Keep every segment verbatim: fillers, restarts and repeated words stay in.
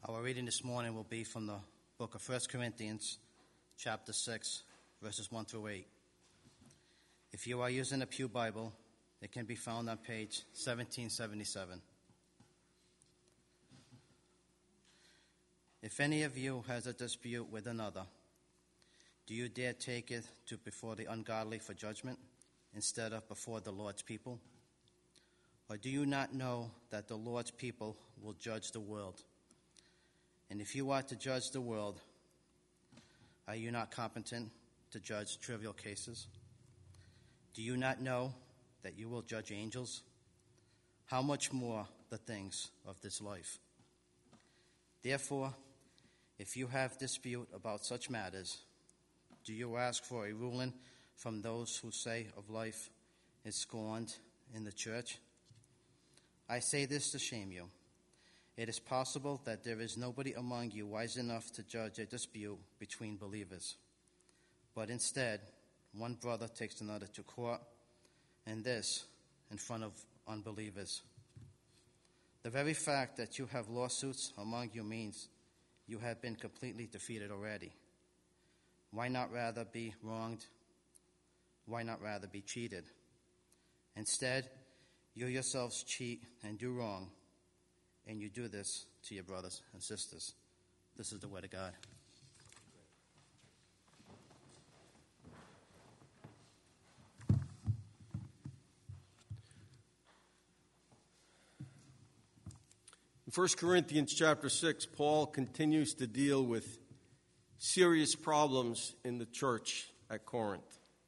Our reading this morning will be from the book of First Corinthians, chapter six, verses one through eight. If you are using a Pew Bible, it can be found on page seventeen seventy-seven. If any of you has a dispute with another, do you dare take it to before the ungodly for judgment instead of before the Lord's people? Or do you not know that the Lord's people will judge the world? And if you are to judge the world, are you not competent to judge trivial cases? Do you not know that you will judge angels? How much more the things of this life? Therefore, if you have dispute about such matters, do you ask for a ruling from those who say of life is scorned in the church? I say this to shame you. It is possible that there is nobody among you wise enough to judge a dispute between believers. But instead, one brother takes another to court, and this in front of unbelievers. The very fact that you have lawsuits among you means you have been completely defeated already. Why not rather be wronged? Why not rather be cheated? Instead, you yourselves cheat and do wrong, and you do this to your brothers and sisters. This is the word of God. In First Corinthians chapter six, Paul continues to deal with serious problems in the church at Corinth.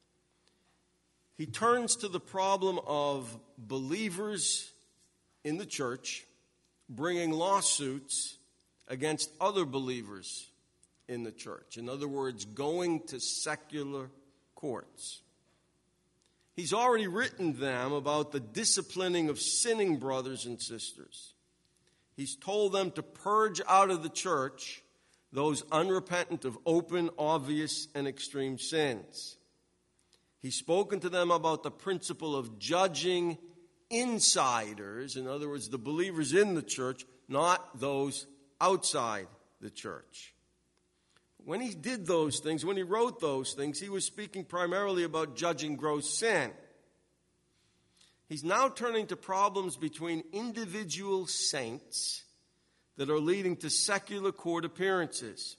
He turns to the problem of believers in the church bringing lawsuits against other believers in the church. In other words, going to secular courts. He's already written them about the disciplining of sinning brothers and sisters. He's told them to purge out of the church those unrepentant of open, obvious, and extreme sins. He's spoken to them about the principle of judging insiders, in other words, the believers in the church, not those outside the church. When he did those things, when he wrote those things, he was speaking primarily about judging gross sin. He's now turning to problems between individual saints that are leading to secular court appearances.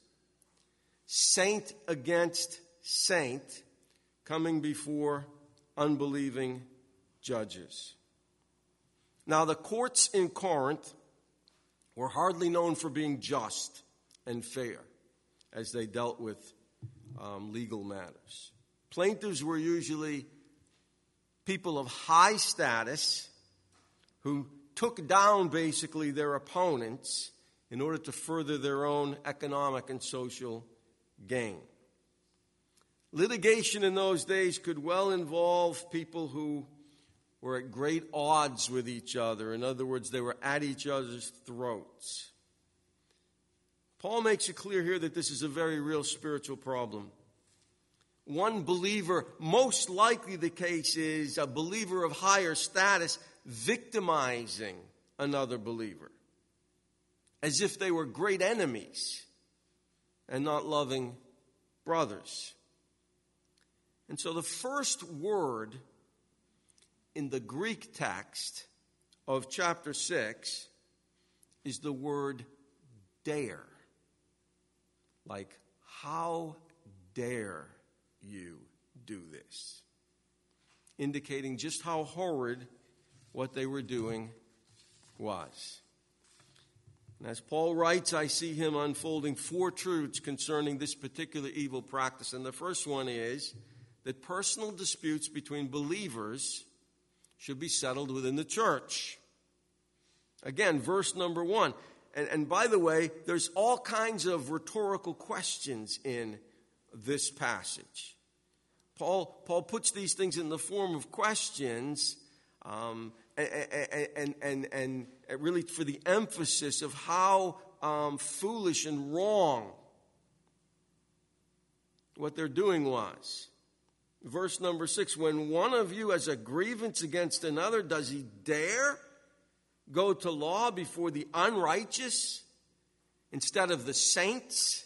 Saint against saint coming before unbelieving judges. Now, the courts in Corinth were hardly known for being just and fair as they dealt with um, legal matters. Plaintiffs were usually people of high status who took down basically their opponents in order to further their own economic and social gain. Litigation in those days could well involve people who were at great odds with each other. In other words, they were at each other's throats. Paul makes it clear here that this is a very real spiritual problem. One believer, most likely the case is a believer of higher status, victimizing another believer as if they were great enemies and not loving brothers. And so the first word in the Greek text of chapter six is the word dare. Like, how dare you do this? Indicating just how horrid what they were doing was. And as Paul writes, I see him unfolding four truths concerning this particular evil practice. And the first one is that personal disputes between believers should be settled within the church. Again, verse number one. And, and by the way, there's all kinds of rhetorical questions in this passage. Paul, Paul puts these things in the form of questions um, and, and, and, and really for the emphasis of how um, foolish and wrong what they're doing was. Verse number six, when one of you has a grievance against another, does he dare go to law before the unrighteous instead of the saints.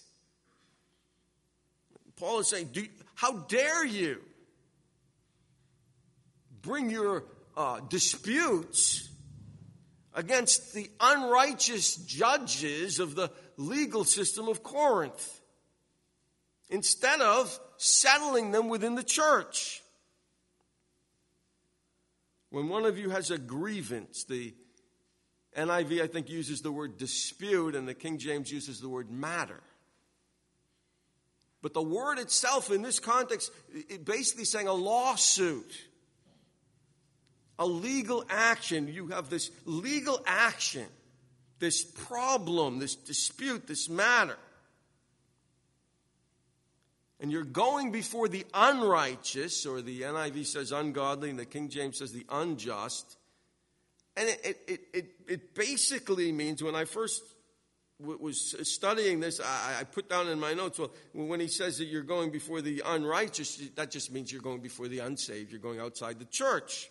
Paul is saying, Do, how dare you bring your uh, disputes against the unrighteous judges of the legal system of Corinth, instead of settling them within the church. When one of you has a grievance, the N I V, I think, uses the word dispute, and the King James uses the word matter. But the word itself in this context, it basically saying a lawsuit, a legal action. You have this legal action, this problem, this dispute, this matter. And you're going before the unrighteous, or the N I V says ungodly, and the King James says the unjust. And it, it, it, it basically means, when I first w- was studying this, I, I put down in my notes, well, when he says that you're going before the unrighteous, that just means you're going before the unsaved. You're going outside the church.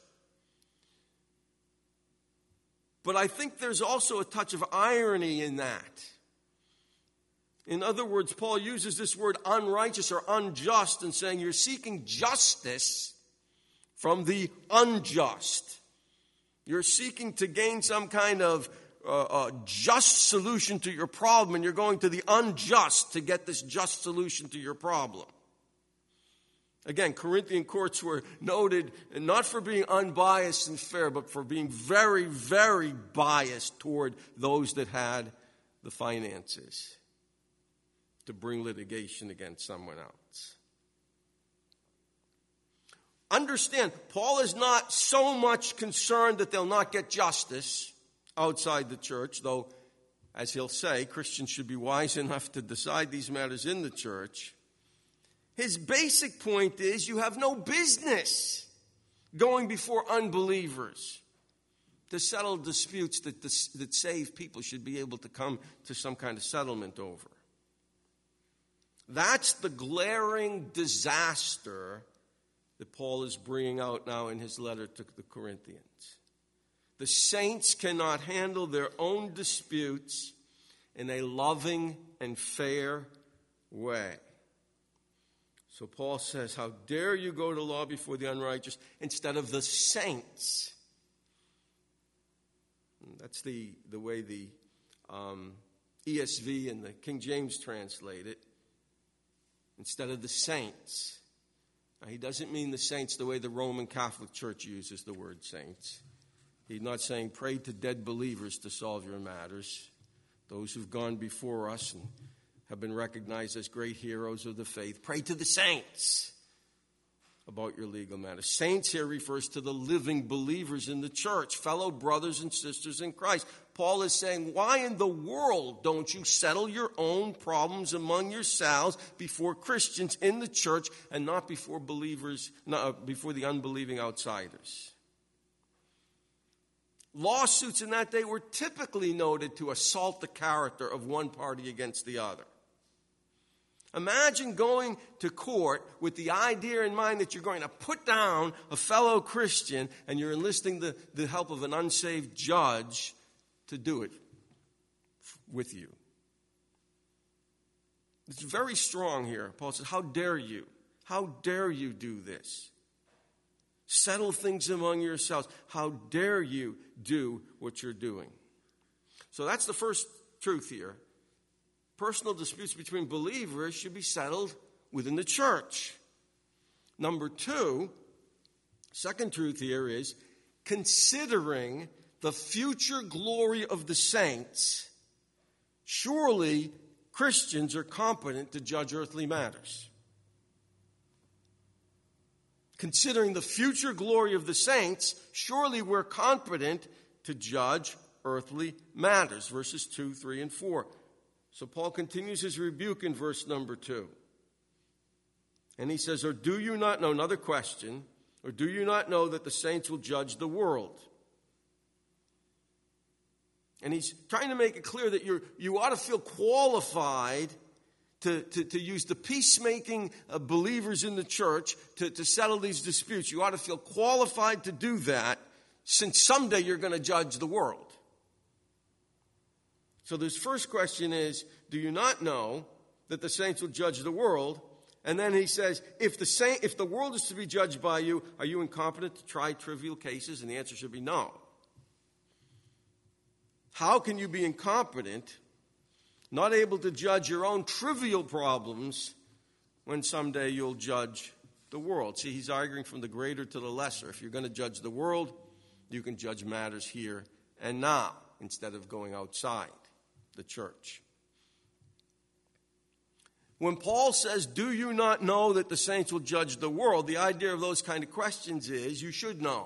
But I think there's also a touch of irony in that. In other words, Paul uses this word unrighteous or unjust and saying you're seeking justice from the unjust. You're seeking to gain some kind of uh, uh, just solution to your problem, and you're going to the unjust to get this just solution to your problem. Again, Corinthian courts were noted not for being unbiased and fair, but for being very, very biased toward those that had the finances to bring litigation against someone else. Understand, Paul is not so much concerned that they'll not get justice outside the church, though, as he'll say, Christians should be wise enough to decide these matters in the church. His basic point is you have no business going before unbelievers to settle disputes that, that saved people should be able to come to some kind of settlement over. That's the glaring disaster that Paul is bringing out now in his letter to the Corinthians. The saints cannot handle their own disputes in a loving and fair way. So Paul says, how dare you go to law before the unrighteous instead of the saints? That's the, the way the um, E S V and the King James translate it. Instead of the saints. Now, he doesn't mean the saints the way the Roman Catholic Church uses the word saints. He's not saying pray to dead believers to solve your matters. Those who've gone before us and have been recognized as great heroes of the faith. Pray to the saints about your legal matters. Saints here refers to the living believers in the church, fellow brothers and sisters in Christ. Paul is saying, why in the world don't you settle your own problems among yourselves before Christians in the church and not before believers, not before the unbelieving outsiders? Lawsuits in that day were typically noted to assault the character of one party against the other. Imagine going to court with the idea in mind that you're going to put down a fellow Christian and you're enlisting the, the help of an unsaved judge to do it with you. It's very strong here. Paul says, how dare you? How dare you do this? Settle things among yourselves. How dare you do what you're doing? So that's the first truth here. Personal disputes between believers should be settled within the church. Number two, second truth here is considering the future glory of the saints, surely Christians are competent to judge earthly matters. Considering the future glory of the saints, surely we're competent to judge earthly matters. Verses two, three, and four. So Paul continues his rebuke in verse number two. And he says, or do you not know, another question, or do you not know that the saints will judge the world? And he's trying to make it clear that you're, you ought to feel qualified to, to, to use the peacemaking of believers in the church to, to settle these disputes. You ought to feel qualified to do that, since someday you're going to judge the world. So this first question is, do you not know that the saints will judge the world? And then he says, if the saint, if the world is to be judged by you, are you incompetent to try trivial cases? And the answer should be no. How can you be incompetent, not able to judge your own trivial problems, when someday you'll judge the world? See, he's arguing from the greater to the lesser. If you're going to judge the world, you can judge matters here and now instead of going outside the church. When Paul says, do you not know that the saints will judge the world? The idea of those kind of questions is, you should know.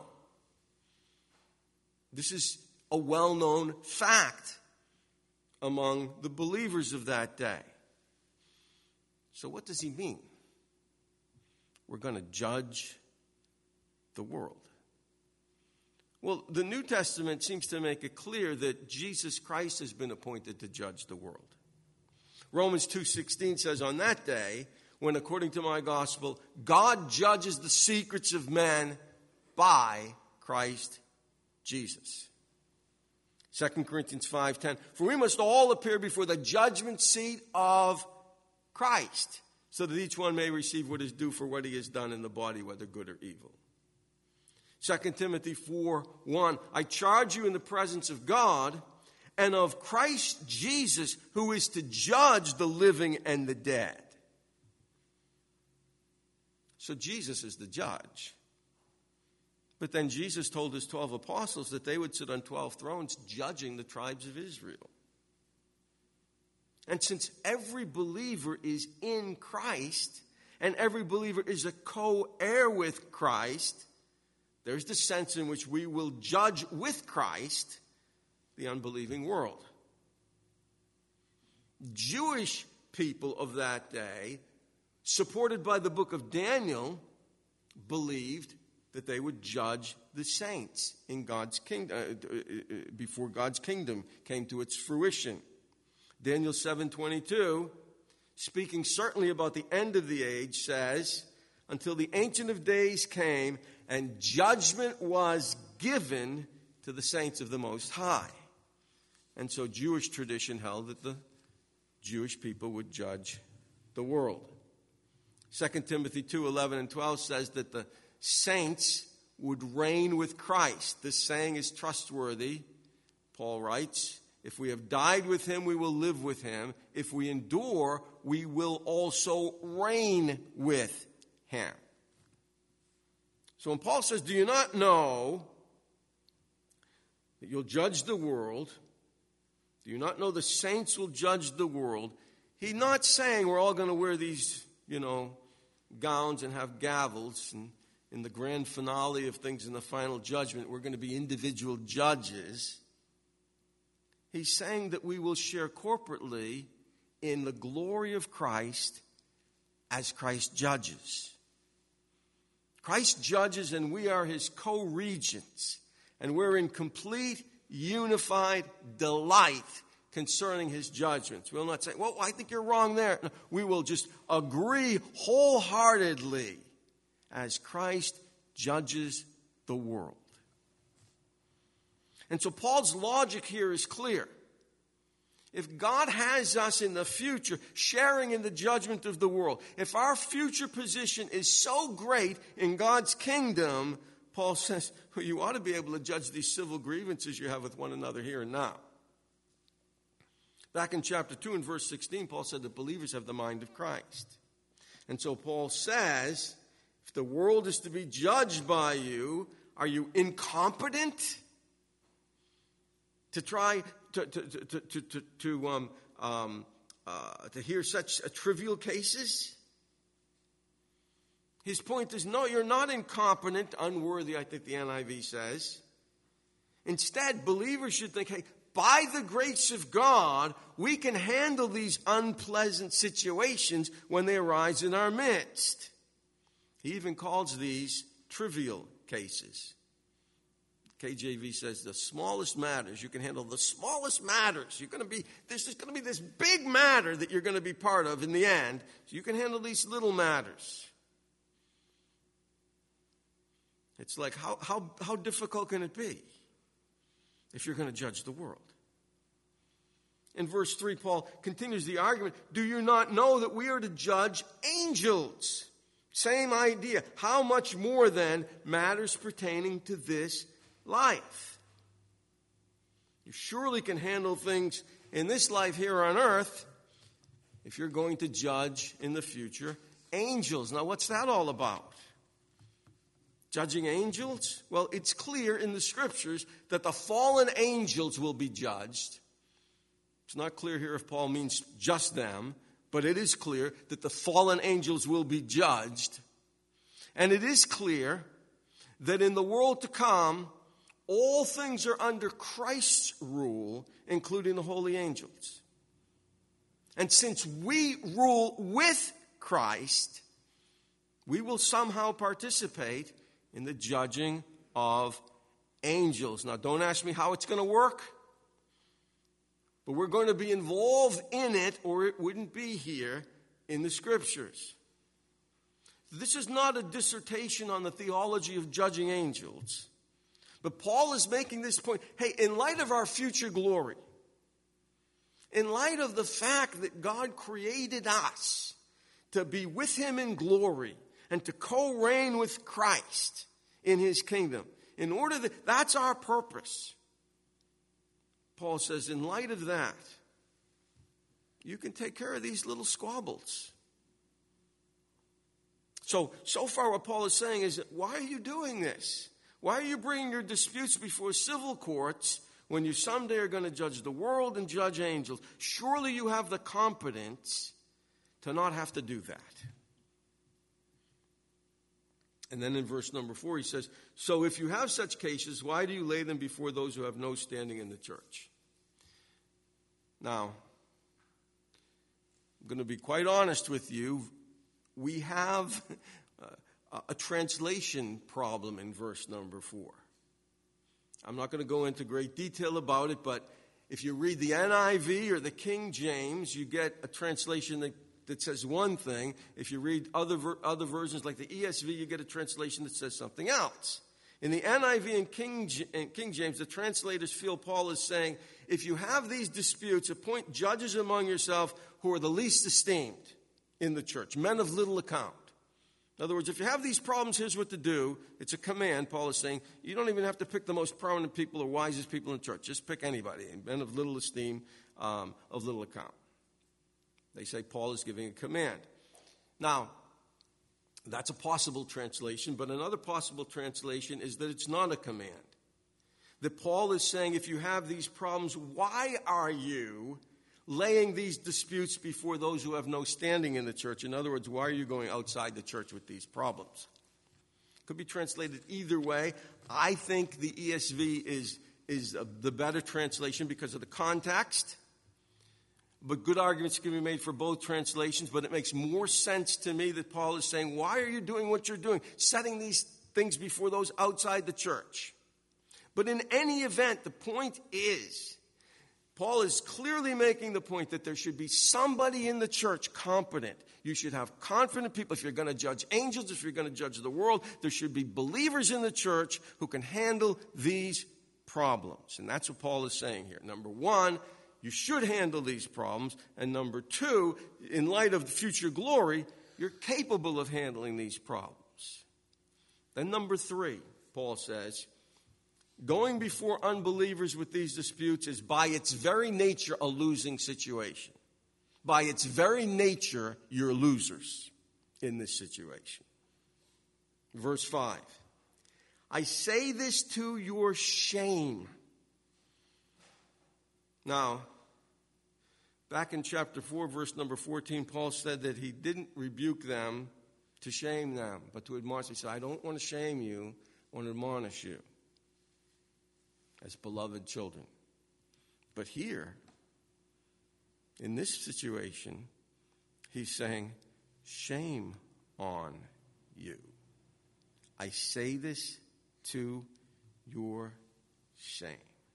This is a well-known fact among the believers of that day. So what does he mean? We're going to judge the world. Well, the New Testament seems to make it clear that Jesus Christ has been appointed to judge the world. Romans two sixteen says, on that day, when according to my gospel, God judges the secrets of men by Christ Jesus. Second Corinthians five ten, for we must all appear before the judgment seat of Christ, so that each one may receive what is due for what he has done in the body, whether good or evil. Second Timothy four one, I charge you in the presence of God and of Christ Jesus, who is to judge the living and the dead. So Jesus is the judge. But then Jesus told his twelve apostles that they would sit on twelve thrones judging the tribes of Israel. And since every believer is in Christ, and every believer is a co-heir with Christ, there's the sense in which we will judge with Christ the unbelieving world. Jewish people of that day, supported by the book of Daniel, believed that they would judge the saints in God's kingdom, uh, before God's kingdom came to its fruition. Daniel seven twenty-two, speaking certainly about the end of the age, says, until the Ancient of Days came and judgment was given to the saints of the Most High. And so Jewish tradition held that the Jewish people would judge the world. Second Timothy two eleven and twelve says that the saints would reign with Christ. This saying is trustworthy. Paul writes, if we have died with him, we will live with him. If we endure, we will also reign with him. So when Paul says, do you not know that you'll judge the world? Do you not know the saints will judge the world? He's not saying we're all going to wear these, you know, gowns and have gavels, and in the grand finale of things in the final judgment, we're going to be individual judges. He's saying that we will share corporately in the glory of Christ as Christ judges. Christ judges and we are his co-regents. And we're in complete, unified delight concerning his judgments. We'll not say, well, I think you're wrong there. No, we will just agree wholeheartedly as Christ judges the world. And so Paul's logic here is clear. If God has us in the future sharing in the judgment of the world, if our future position is so great in God's kingdom, Paul says, well, you ought to be able to judge these civil grievances you have with one another here and now. Back in chapter two and verse sixteen, Paul said that believers have the mind of Christ. And so Paul says, if the world is to be judged by you, are you incompetent to try to to to to to, to um um uh, to hear such uh, trivial cases? His point is, no, you're not incompetent, unworthy, I think the N I V says. Instead, believers should think, hey, by the grace of God, we can handle these unpleasant situations when they arise in our midst. He even calls these trivial cases. K J V says the smallest matters. You can handle the smallest matters. You're going to be, there's just going to be this big matter that you're going to be part of in the end. So you can handle these little matters. It's like, how, how, how difficult can it be if you're going to judge the world? In verse three, Paul continues the argument. Do you not know that we are to judge angels? Same idea. How much more then matters pertaining to this life? You surely can handle things in this life here on earth if you're going to judge in the future angels. Now, what's that all about? Judging angels? Well, it's clear in the scriptures that the fallen angels will be judged. It's not clear here if Paul means just them, but it is clear that the fallen angels will be judged. And it is clear that in the world to come, all things are under Christ's rule, including the holy angels. And since we rule with Christ, we will somehow participate in the judging of angels. Now, don't ask me how it's going to work, but we're going to be involved in it, or it wouldn't be here in the scriptures. This is not a dissertation on the theology of judging angels, but Paul is making this point. Hey, in light of our future glory, in light of the fact that God created us to be with him in glory and to co-reign with Christ in his kingdom, in order that that's our purpose. Paul says, in light of that, you can take care of these little squabbles. So, so far what Paul is saying is, why are you doing this? Why are you bringing your disputes before civil courts when you someday are going to judge the world and judge angels? Surely you have the competence to not have to do that. And then in verse number four, he says, so if you have such cases, why do you lay them before those who have no standing in the church? Now, I'm going to be quite honest with you. We have a, a translation problem in verse number four. I'm not going to go into great detail about it, but if you read the N I V or the King James, you get a translation that that says one thing. If you read other ver- other versions like the E S V, you get a translation that says something else. In the N I V and King, J- and King James, the translators feel Paul is saying, if you have these disputes, appoint judges among yourself who are the least esteemed in the church, men of little account. In other words, if you have these problems, here's what to do. It's a command, Paul is saying. You don't even have to pick the most prominent people or wisest people in the church. Just pick anybody, men of little esteem, um, of little account. They say Paul is giving a command. Now, that's a possible translation, but another possible translation is that it's not a command. That Paul is saying, if you have these problems, why are you laying these disputes before those who have no standing in the church? In other words, why are you going outside the church with these problems? Could be translated either way. I think the E S V is, is the better translation because of the context. But good arguments can be made for both translations, but it makes more sense to me that Paul is saying, why are you doing what you're doing, setting these things before those outside the church? But in any event, the point is, Paul is clearly making the point that there should be somebody in the church competent. You should have confident people. If you're going to judge angels, if you're going to judge the world, there should be believers in the church who can handle these problems. And that's what Paul is saying here. Number one, you should handle these problems. And number two, in light of the future glory, you're capable of handling these problems. Then number three, Paul says, going before unbelievers with these disputes is by its very nature a losing situation. By its very nature, you're losers in this situation. Verse five, I say this to your shame. Now, back in chapter four, verse number fourteen, Paul said that he didn't rebuke them to shame them, but to admonish. He said, I don't want to shame you, I want to admonish you as beloved children. But here, in this situation, he's saying, shame on you. I say this to your shame.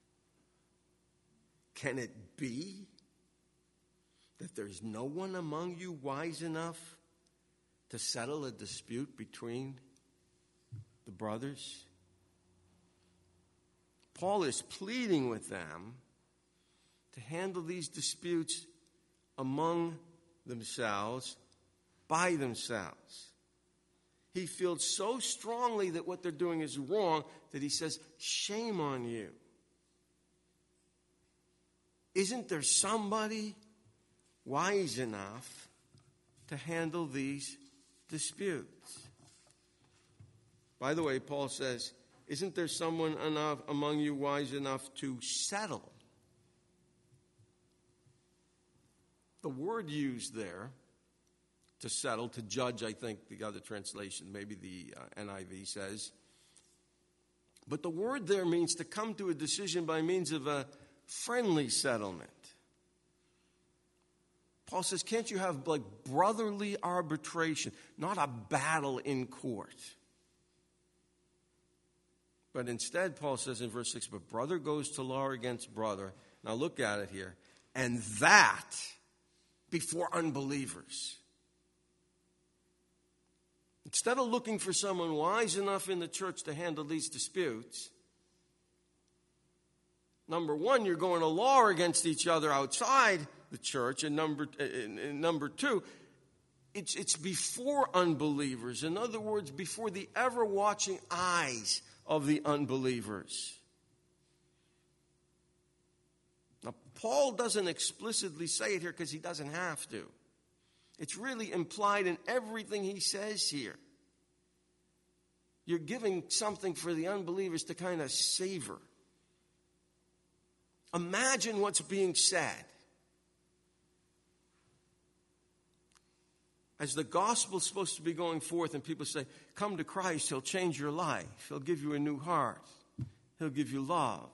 Can it be that there's no one among you wise enough to settle a dispute between the brothers? Paul is pleading with them to handle these disputes among themselves, by themselves. He feels so strongly that what they're doing is wrong that he says, shame on you. Isn't there somebody wise enough to handle these disputes? By the way, Paul says, isn't there someone enough among you wise enough to settle? The word used there, to settle, to judge, I think the other translation, maybe the uh, N I V says. But the word there means to come to a decision by means of a friendly settlement. Paul says, can't you have like brotherly arbitration, not a battle in court? But instead, Paul says in verse six, but brother goes to law against brother. Now look at it here. And that before unbelievers. Instead of looking for someone wise enough in the church to handle these disputes, number one, you're going to law against each other outside the church, and number and, and number two, it's it's before unbelievers. In other words, before the ever-watching eyes of the unbelievers. Now, Paul doesn't explicitly say it here because he doesn't have to. It's really implied in everything he says here. You're giving something for the unbelievers to kind of savor. Imagine what's being said. As the gospel's supposed to be going forth and people say, come to Christ, he'll change your life. He'll give you a new heart. He'll give you love.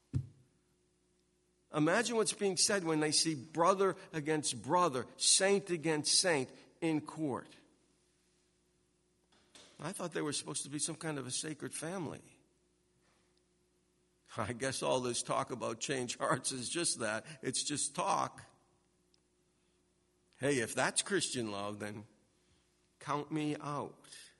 Imagine what's being said when they see brother against brother, saint against saint in court. I thought they were supposed to be some kind of a sacred family. I guess all this talk about change hearts is just that. It's just talk. Hey, if that's Christian love, then count me out.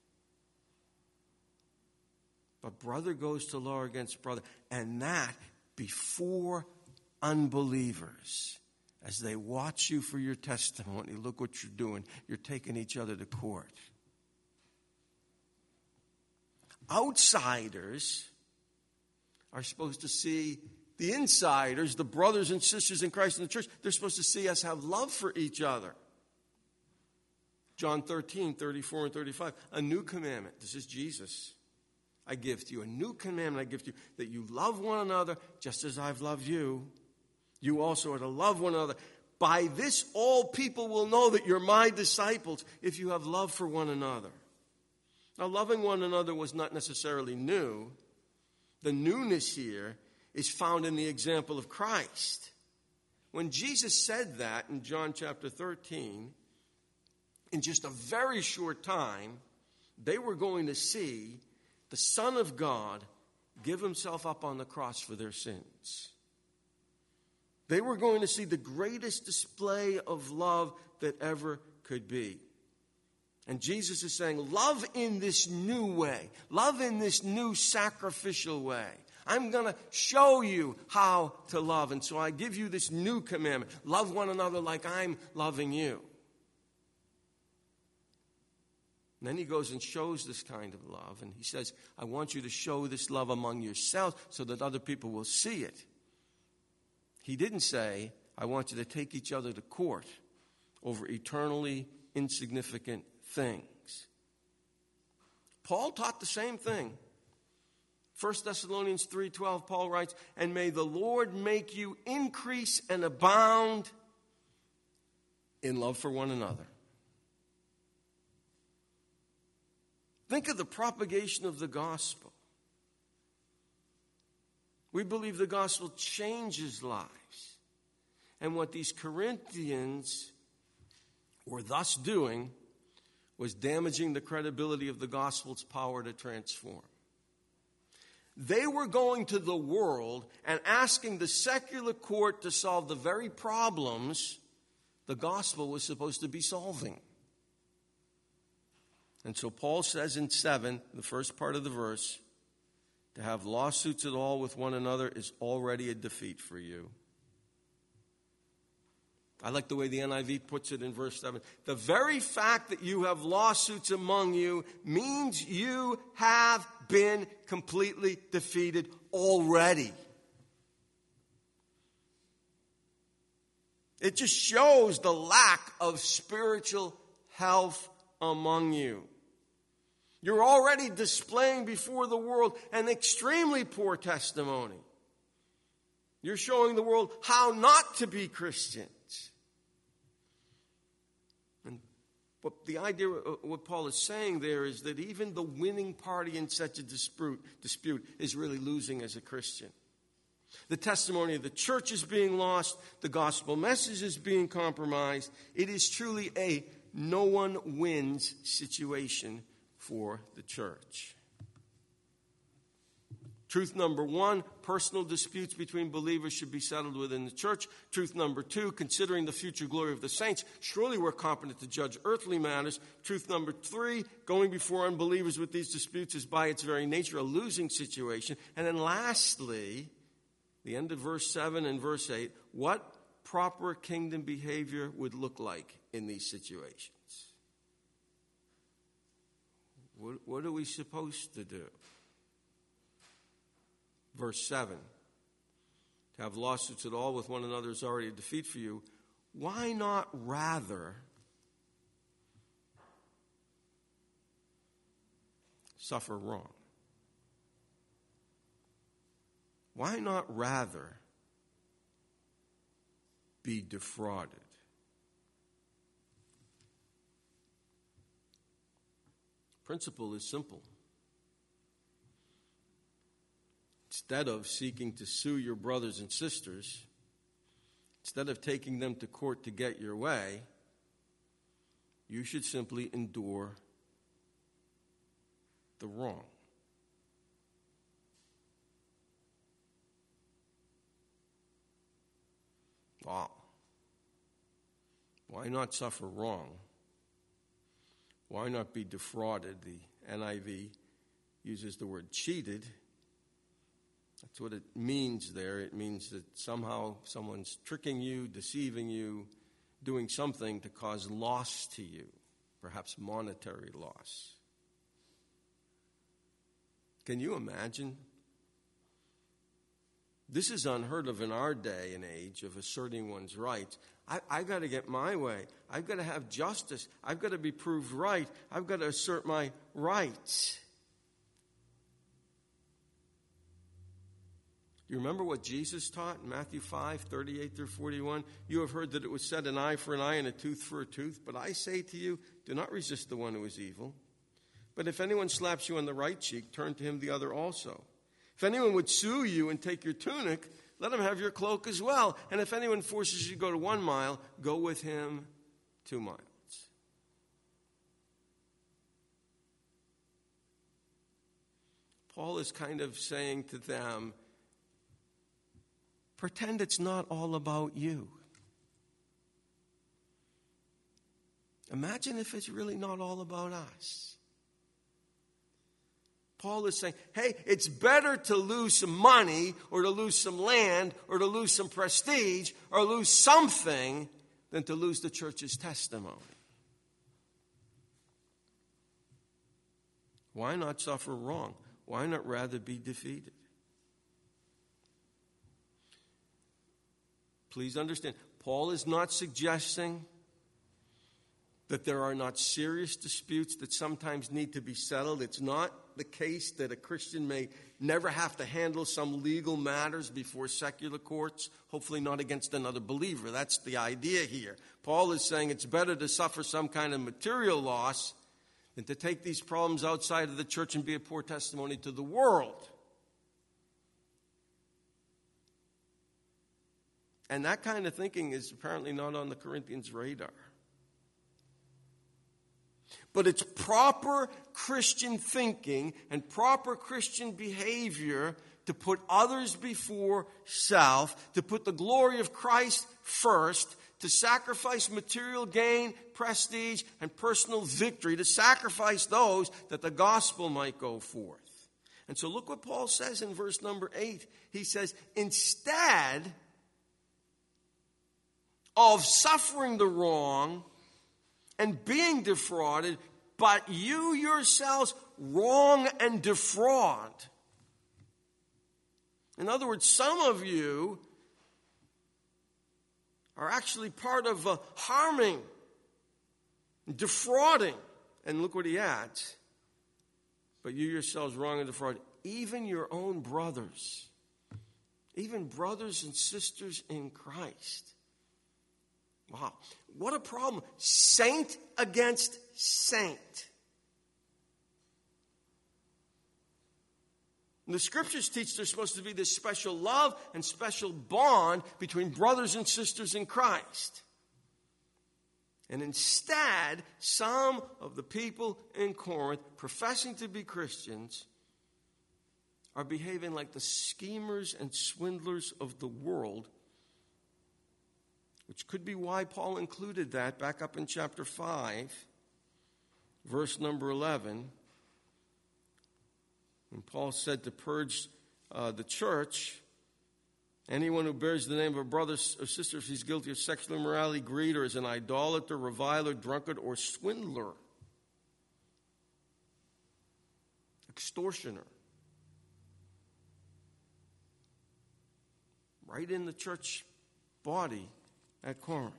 But brother goes to law against brother, and that before unbelievers. As they watch you for your testimony, look what you're doing. You're taking each other to court. Outsiders are supposed to see the insiders, the brothers and sisters in Christ in the church. They're supposed to see us have love for each other. John thirteen, thirty-four and thirty-five. A new commandment. This is Jesus. I give to you a new commandment. I give to you that you love one another just as I've loved you. You also are to love one another. By this all people will know that you're my disciples if you have love for one another. Now, loving one another was not necessarily new. The newness here is found in the example of Christ. When Jesus said that in John chapter thirteen, in just a very short time, they were going to see the Son of God give himself up on the cross for their sins. They were going to see the greatest display of love that ever could be. And Jesus is saying, love in this new way. Love in this new sacrificial way. I'm going to show you how to love. And so I give you this new commandment. Love one another like I'm loving you. And then he goes and shows this kind of love. And he says, I want you to show this love among yourselves so that other people will see it. He didn't say, I want you to take each other to court over eternally insignificant things. Paul taught the same thing. First Thessalonians three twelve, Paul writes, and may the Lord make you increase and abound in love for one another. Think of the propagation of the gospel. We believe the gospel changes lives. And what these Corinthians were thus doing was damaging the credibility of the gospel's power to transform. They were going to the world and asking the secular court to solve the very problems the gospel was supposed to be solving. And so Paul says in seven, the first part of the verse, to have lawsuits at all with one another is already a defeat for you. I like the way the N I V puts it in verse seven. The very fact that you have lawsuits among you means you have been completely defeated already. It just shows the lack of spiritual health among you. You're already displaying before the world an extremely poor testimony. You're showing the world how not to be Christians. And but the idea of what Paul is saying there is that even the winning party in such a dispute, dispute is really losing as a Christian. The testimony of the church is being lost. The gospel message is being compromised. It is truly a no one wins situation for the church. Truth number one, personal disputes between believers should be settled within the church. Truth number two, considering the future glory of the saints, surely we're competent to judge earthly matters. Truth number three, going before unbelievers with these disputes is by its very nature a losing situation. And then lastly, the end of verse seven and verse eight, what proper kingdom behavior would look like in these situations. What, what are we supposed to do? Verse seven, to have lawsuits at all with one another is already a defeat for you. Why not rather suffer wrong? Why not rather be defrauded? Principle is simple. Instead of seeking to sue your brothers and sisters, instead of taking them to court to get your way, you should simply endure the wrong. Wow. Why not suffer wrong? Why not be defrauded? The N I V uses the word cheated. That's what it means there. It means that somehow someone's tricking you, deceiving you, doing something to cause loss to you, perhaps monetary loss. Can you imagine? This is unheard of in our day and age of asserting one's rights. I, I've got to get my way. I've got to have justice. I've got to be proved right. I've got to assert my rights. You remember what Jesus taught in Matthew five, thirty-eight through forty-one? You have heard that it was said, an eye for an eye and a tooth for a tooth. But I say to you, do not resist the one who is evil. But if anyone slaps you on the right cheek, turn to him the other also. If anyone would sue you and take your tunic, let him have your cloak as well. And if anyone forces you to go to one mile, go with him two miles. Paul is kind of saying to them, pretend it's not all about you. Imagine if it's really not all about us. Paul is saying, hey, it's better to lose some money or to lose some land or to lose some prestige or lose something than to lose the church's testimony. Why not suffer wrong? Why not rather be defeated? Please understand, Paul is not suggesting that there are not serious disputes that sometimes need to be settled. It's not the case that a Christian may never have to handle some legal matters before secular courts, hopefully not against another believer. That's the idea here. Paul is saying it's better to suffer some kind of material loss than to take these problems outside of the church and be a poor testimony to the world. And that kind of thinking is apparently not on the Corinthians' radar. But it's proper Christian thinking and proper Christian behavior to put others before self, to put the glory of Christ first, to sacrifice material gain, prestige, and personal victory, to sacrifice those that the gospel might go forth. And so look what Paul says in verse number eight. He says, instead of suffering the wrong and being defrauded, but you yourselves wrong and defraud. In other words, some of you are actually part of uh, harming, defrauding. And look what he adds. But you yourselves wrong and defraud even your own brothers, even brothers and sisters in Christ. Wow, what a problem. Saint against saint. And the scriptures teach there's supposed to be this special love and special bond between brothers and sisters in Christ. And instead, some of the people in Corinth, professing to be Christians, are behaving like the schemers and swindlers of the world, which could be why Paul included that back up in chapter five, verse number eleven. When Paul said to purge uh, the church, anyone who bears the name of a brother or sister, if he's guilty of sexual immorality, greed, or is an idolater, reviler, drunkard, or swindler, extortioner, right in the church body at Corinth.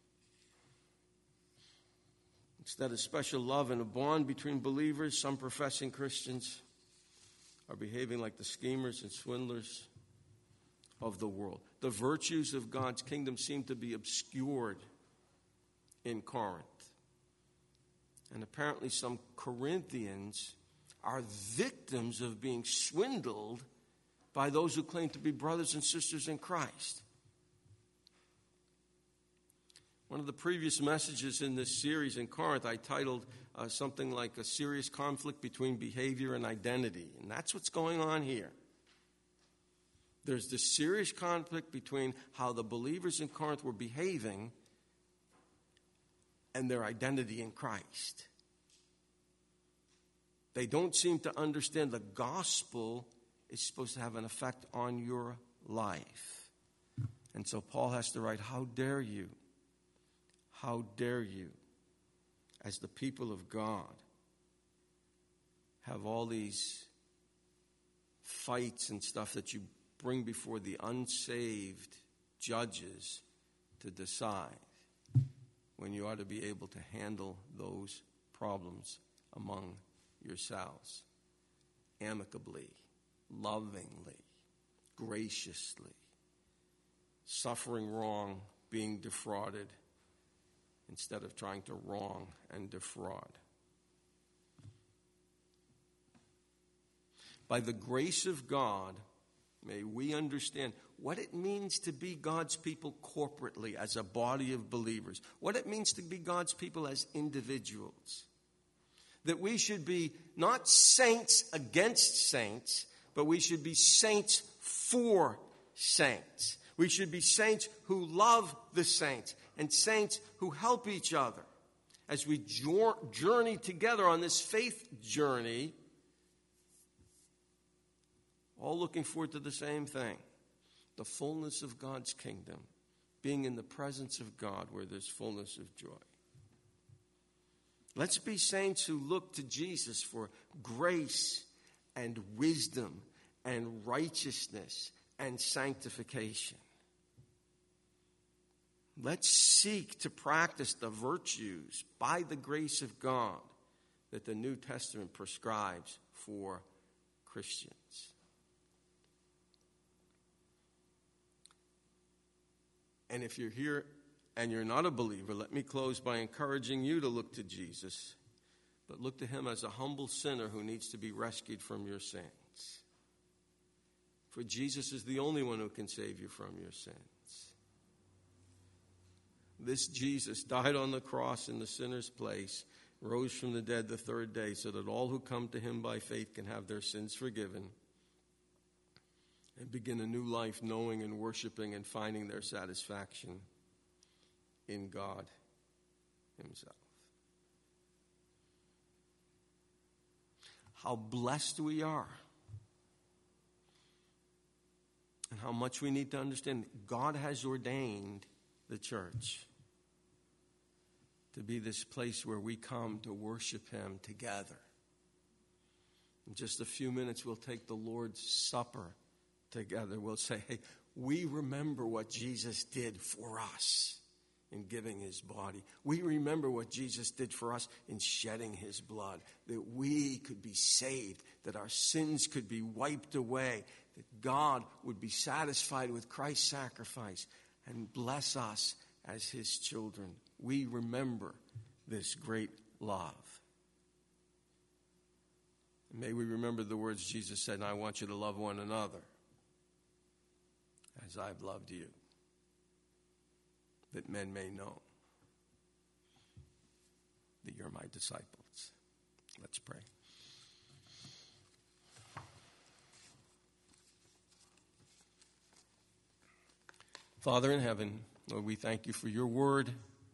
Instead of special love and a bond between believers, some professing Christians are behaving like the schemers and swindlers of the world. The virtues of God's kingdom seem to be obscured in Corinth. And apparently some Corinthians are victims of being swindled by those who claim to be brothers and sisters in Christ. One of the previous messages in this series in Corinth, I titled uh, something like a serious conflict between behavior and identity. And that's what's going on here. There's this serious conflict between how the believers in Corinth were behaving and their identity in Christ. They don't seem to understand the gospel is supposed to have an effect on your life. And so Paul has to write, how dare you? How dare you, as the people of God, have all these fights and stuff that you bring before the unsaved judges to decide, when you ought to be able to handle those problems among yourselves amicably, lovingly, graciously, suffering wrong, being defrauded, instead of trying to wrong and defraud. By the grace of God, may we understand what it means to be God's people corporately as a body of believers, what it means to be God's people as individuals. That we should be not saints against saints, but we should be saints for saints. We should be saints who love the saints and saints who help each other as we journey together on this faith journey, all looking forward to the same thing, the fullness of God's kingdom, being in the presence of God where there's fullness of joy. Let's be saints who look to Jesus for grace and wisdom and righteousness and sanctification. Let's seek to practice the virtues by the grace of God that the New Testament prescribes for Christians. And if you're here and you're not a believer, let me close by encouraging you to look to Jesus, but look to him as a humble sinner who needs to be rescued from your sins. For Jesus is the only one who can save you from your sins. This Jesus died on the cross in the sinner's place, rose from the dead the third day, so that all who come to him by faith can have their sins forgiven and begin a new life knowing and worshiping and finding their satisfaction in God himself. How blessed we are, and how much we need to understand that God has ordained the church to be this place where we come to worship him together. In just a few minutes, we'll take the Lord's Supper together. We'll say, hey, we remember what Jesus did for us in giving his body. We remember what Jesus did for us in shedding his blood, that we could be saved, that our sins could be wiped away, that God would be satisfied with Christ's sacrifice and bless us as his children. We remember this great love. And may we remember the words Jesus said, and I want you to love one another as I've loved you, that men may know that you're my disciples. Let's pray. Father in heaven, Lord, we thank you for your word.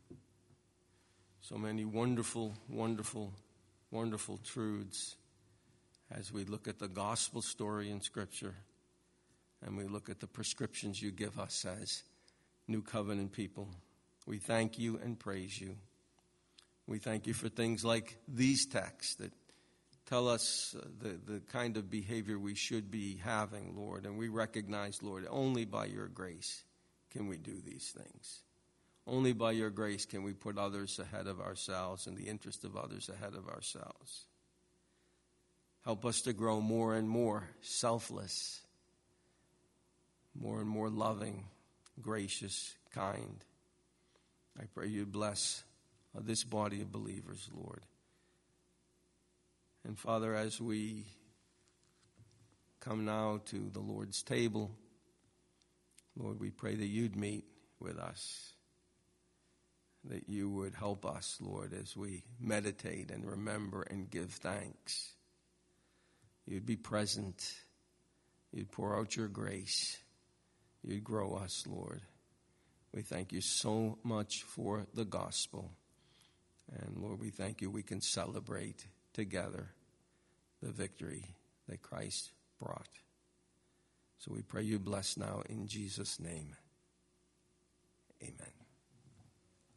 So many wonderful, wonderful, wonderful truths as we look at the gospel story in Scripture and we look at the prescriptions you give us as New Covenant people. We thank you and praise you. We thank you for things like these texts that tell us uh, the, the kind of behavior we should be having, Lord. And we recognize, Lord, only by your grace can we do these things. Only by your grace can we put others ahead of ourselves and the interest of others ahead of ourselves. Help us to grow more and more selfless, more and more loving, gracious, kind. I pray you bless uh, this body of believers, Lord. And Father, as we come now to the Lord's table, Lord, we pray that you'd meet with us, that you would help us, Lord, as we meditate and remember and give thanks. You'd be present. You'd pour out your grace. You'd grow us, Lord. We thank you so much for the gospel. And Lord, we thank you we can celebrate together the victory that Christ brought. So we pray you bless now in Jesus' name. Amen.